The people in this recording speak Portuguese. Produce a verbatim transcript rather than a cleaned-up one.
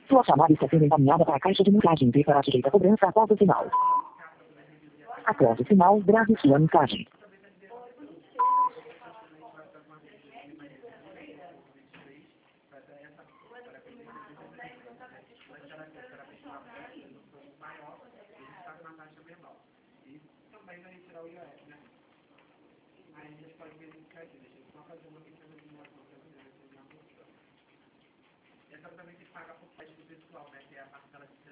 Sua chamada está sendo encaminhada para a caixa de mensagem e será sujeita a cobrança após o sinal. Após o sinal, grave sua mensagem. Essa também tem que pagar por parte do pessoal, né? Que é a parcela de